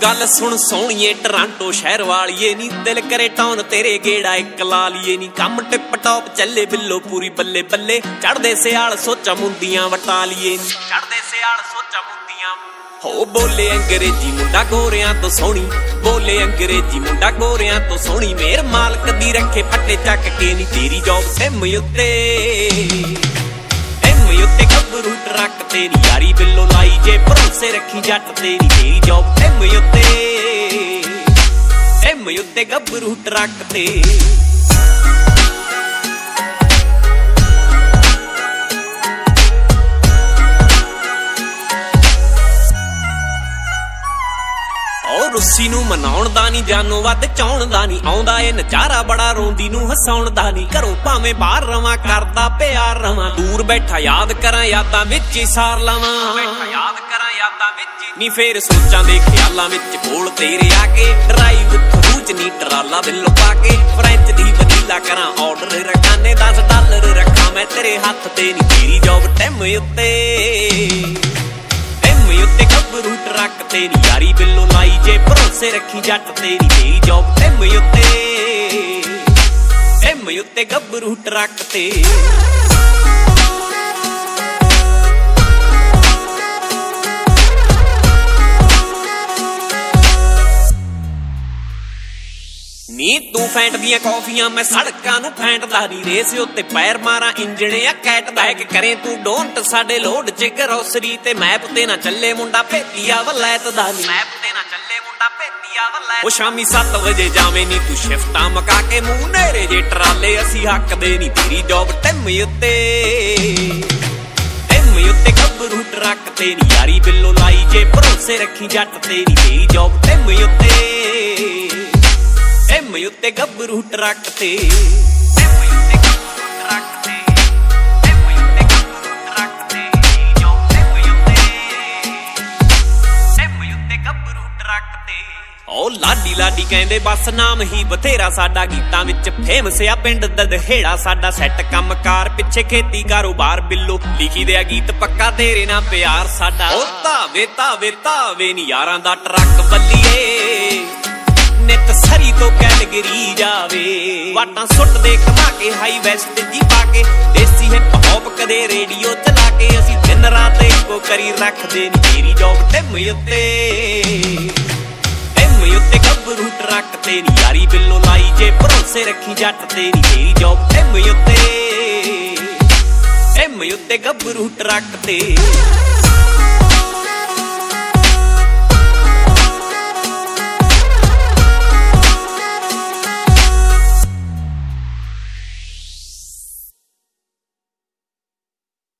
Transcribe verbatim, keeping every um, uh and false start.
गल सुन सोहणीए टरांटो शहर वालीए नी दिल करे टाउन तेरे गेड़ा एक ला लीए नी कम टिप टॉप चले बिल्लो पूरी बल्ले बल्ले चढ़दे सियाल सोचा मुंदियां वटा लीए नी चढ़दे सियाल सोचा मुंदियां हो बोले अंग्रेजी मुंडा गोरियां तो सोहनी बोले अंग्रेजी मुंडा गोरियां तो सोहनी मेर मालक दी रखे फट्टे चक के नी तेरी जॉब सिम उत्ते उत्ते गबरू ट्रक तेरी यारी बिल्लो लाई जे भरोसे रखी जट तेरी तेरी जॉब एम उत्ते एम उत्ते गबरू ट्रक ते रुस्सी नूं मनाउण दा नी जानो वध चाउण दा नी आउंदा ए नजारा बड़ा रोंदी नूं हसाउण दा नी घरों भावें बाहर रवां करदा प्यार रवां दूर बैठा याद करां यादां विच ही सार लवां बैठा याद करां यादां विच नी फेर सोचां दे ख्यालां विच कोल तेरे आके ड्राइव थरूज नी ट्राला बिल्लो पाके फ्रेंच दी वनीला करां आर्डर रखाने दस डॉलर रखां मैं तेरे हत्थ ते नी तेरी जॉब टैम उत्ते उत्ते गबरू ट्रक तेरी यारी बिल्लो लाई जे भरोसे रखी जट तेरी तेरी जॉब एम उत्ते एम उत्ते गबरू ट्रक ते नी तू फैंट दियां कॉफियां मैं सड़कां नूं फैंटदा नी रेस उत्ते पैर मारा इंजण आ कैट बैक करे तू डोंट साडे लोड च ग्रोसरी ते मैप ते ना चले मुंडा भेतिया वलैत दा नी मैप ते ना चले मुंडा भेतिया वलैत ओ शामी सत्त बजे जावे नी तू शिफ्टां मका के मूंह नेरे जे ट्राले असी हक दे नी तेरी जॉब टैम उत्ते टैम उत्ते गबरू ट्रक तेरी यारी बिल्लो लाई जे भरोसे रखी जट तेरी तेरी जॉब टैम उत्ते एम उत्ते गबरू ट्रक ते एम उत्ते गबरू ट्रक ते एम उत्ते गबरू ट्रक ते जो एम उत्ते एम उत्ते गबरू ट्रक ते ओ लाडी लाडी कहंदे बस नाम ही बथेरा साडा गीतां विच फेमस आ पिंड ददहेड़ा साडा सैट कमकार पिछे खेती कारोबार बिल्लो लिखी दिया गीत पक्का तेरे नाल प्यार साडा ओ तावे तावे तावे नी यारां दा ट्रक बल्लीए नित सरी तो कैलगरी जावे वाटां सुट दे कमा के हाई वेस्ट जी पाके देसी हिप हॉप कदे रेडियो चला के असी दिन रात एको करी रखदे नी तेरी जॉब टैम उत्ते टैम उत्ते गबरू ट्रक तेरी यारी बिल्लो लाई जे भरोसे रखी जट तेरी तेरी जॉब टैम उत्ते टैम उत्ते गबरू ट्रक ते